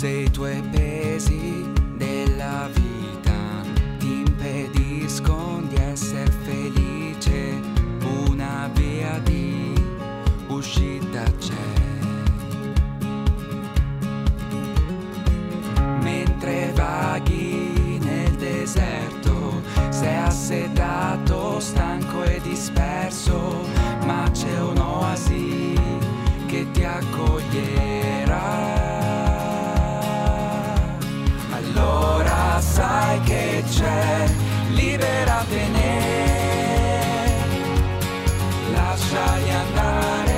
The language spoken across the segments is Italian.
Se i tuoi pesi della vita ti impediscono di essere felice, una via di uscita c'è. Mentre vaghi nel deserto, sei assetato, stanco e disperso, ma c'è un'oasi che ti accoglierà. Allora sai che c'è, liberatene, lasciali andare,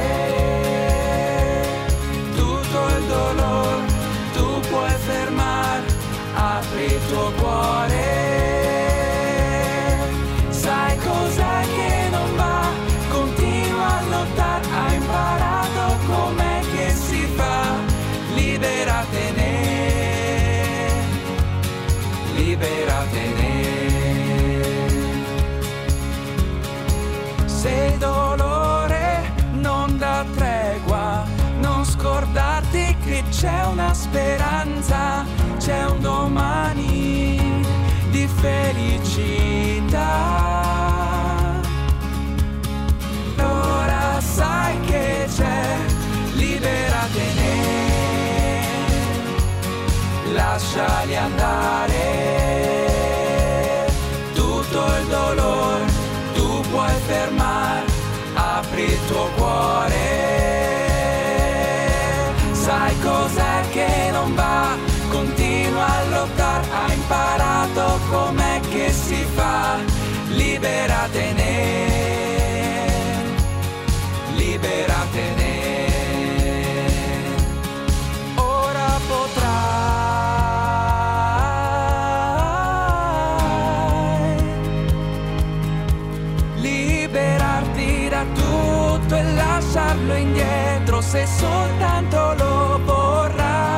tutto il dolore tu puoi fermare, apri il tuo cuore. Sai cos'è che non va, continua a lottare, hai imparato com'è che si fa, liberatene, liberatene. Se il dolore non dà tregua, non scordarti che c'è una speranza, c'è un domani di felicità. Ora sai che c'è, liberatene, lasciali andare, tutto il dolore tu puoi fermare, apri il tuo cuore. Sai cos'è che non va, continua a lottare, hai imparato com'è che si fa, liberatene, liberatene. Ora potrai liberarti da tutto e lasciarlo indietro se soltanto lo vorrai.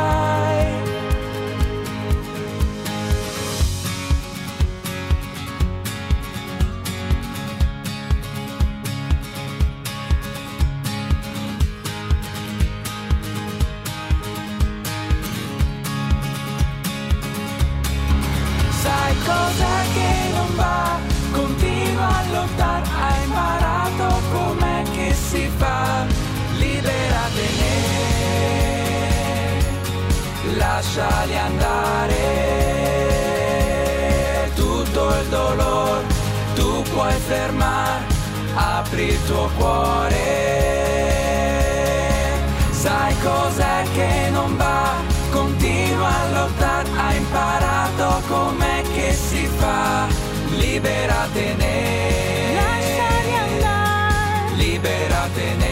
Sai cos'è che non va, continua a lottare, hai imparato com'è che si fa, liberatene, lasciali andare, tutto il dolore tu puoi fermare, apri il tuo cuore. Sai cos'è che non va, continua a lottare, hai imparato com'è che si fa, liberatene, lasciali andare, liberatene.